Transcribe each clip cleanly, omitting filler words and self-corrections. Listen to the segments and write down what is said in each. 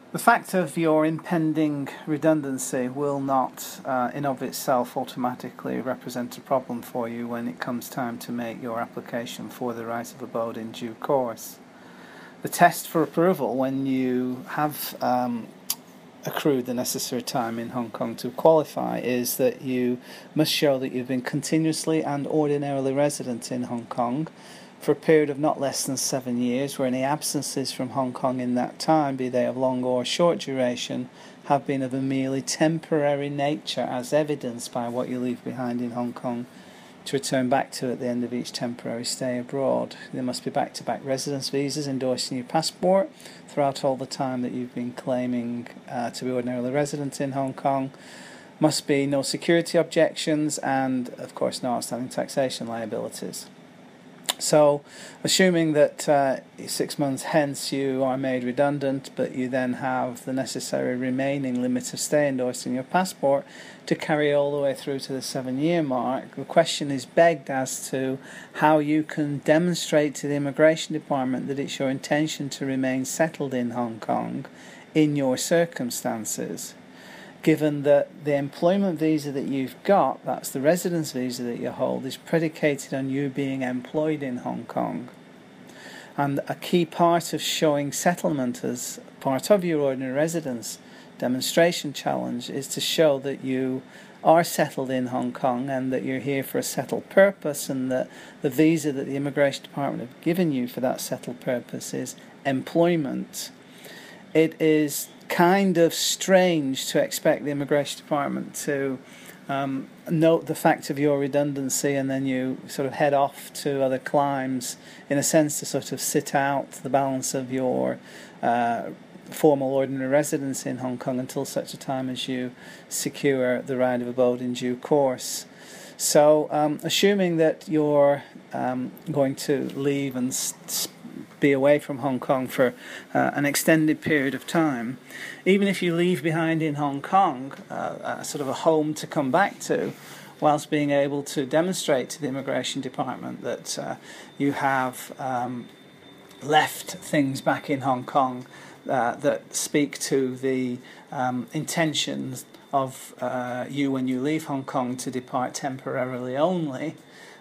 The fact of your impending redundancy will not, in of itself, automatically represent a problem for you when it comes time to make your application for the right of abode in due course. The test for approval when you have accrued the necessary time in Hong Kong to qualify is that you must show that you've been continuously and ordinarily resident in Hong Kong for a period of not less than 7 years, where any absences from Hong Kong in that time, be they of long or short duration, have been of a merely temporary nature, as evidenced by what you leave behind in Hong Kong to return back to at the end of each temporary stay abroad. There must be back-to-back residence visas endorsing your passport throughout all the time that you've been claiming to be ordinarily resident in Hong Kong. Must be no security objections and, of course, no outstanding taxation liabilities. So, assuming that 6 months hence you are made redundant, but you then have the necessary remaining limit of stay endorsed in your passport to carry all the way through to the 7-year mark, the question is begged as to how you can demonstrate to the Immigration Department that it's your intention to remain settled in Hong Kong in your circumstances, given that the employment visa that you've got, that's the residence visa that you hold, is predicated on you being employed in Hong Kong. And a key part of showing settlement as part of your ordinary residence demonstration challenge is to show that you are settled in Hong Kong and that you're here for a settled purpose, and that the visa that the Immigration Department have given you for that settled purpose is employment. It is kind of strange to expect the Immigration Department to note the fact of your redundancy and then you sort of head off to other climes, in a sense to sort of sit out the balance of your formal ordinary residence in Hong Kong until such a time as you secure the right of abode in due course. So, assuming that you're going to leave and be away from Hong Kong for an extended period of time, even if you leave behind in Hong Kong sort of a home to come back to, whilst being able to demonstrate to the Immigration Department that you have left things back in Hong Kong that speak to the intentions of you when you leave Hong Kong to depart temporarily only,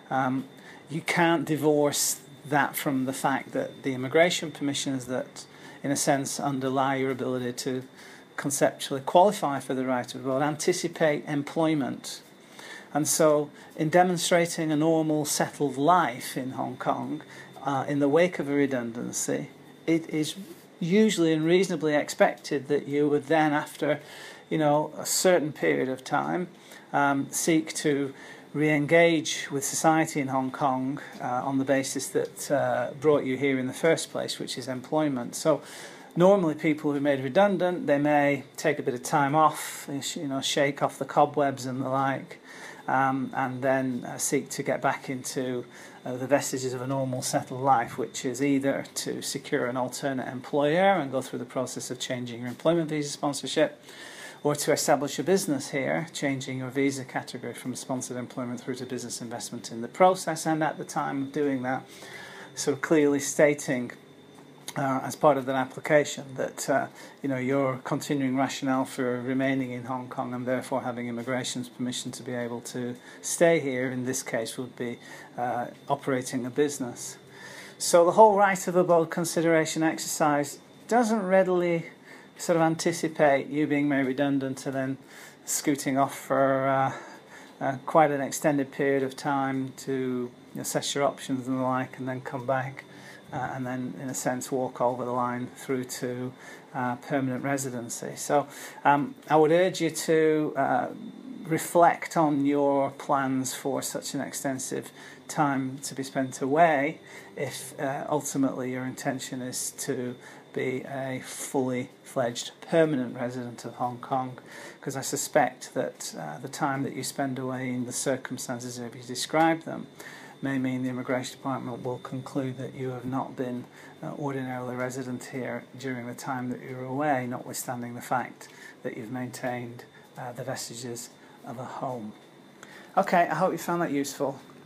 you can't divorce that from the fact that the immigration permissions that, in a sense, underlie your ability to conceptually qualify for the right of abode anticipate employment. And so, in demonstrating a normal, settled life in Hong Kong, in the wake of a redundancy, it is usually and reasonably expected that you would then, after a certain period of time, seek to re-engage with society in Hong Kong on the basis that brought you here in the first place, which is employment. So normally people who are made redundant, they may take a bit of time off, shake off the cobwebs and the like, and then seek to get back into the vestiges of a normal settled life, which is either to secure an alternate employer and go through the process of changing your employment visa sponsorship, or to establish a business here, changing your visa category from sponsored employment through to business investment in the process, and at the time of doing that, sort of clearly stating as part of that application that your continuing rationale for remaining in Hong Kong and therefore having immigration's permission to be able to stay here, in this case, would be operating a business. So the whole right of abode consideration exercise doesn't readily sort of anticipate you being made redundant and then scooting off for quite an extended period of time to assess your options and the like, and then come back and then, in a sense, walk over the line through to permanent residency. So I would urge you to reflect on your plans for such an extensive time to be spent away if ultimately your intention is to be a fully fledged permanent resident of Hong Kong, because I suspect that the time that you spend away in the circumstances as you describe them may mean the Immigration Department will conclude that you have not been ordinarily resident here during the time that you were away, notwithstanding the fact that you've maintained the vestiges of a home. Okay, I hope you found that useful.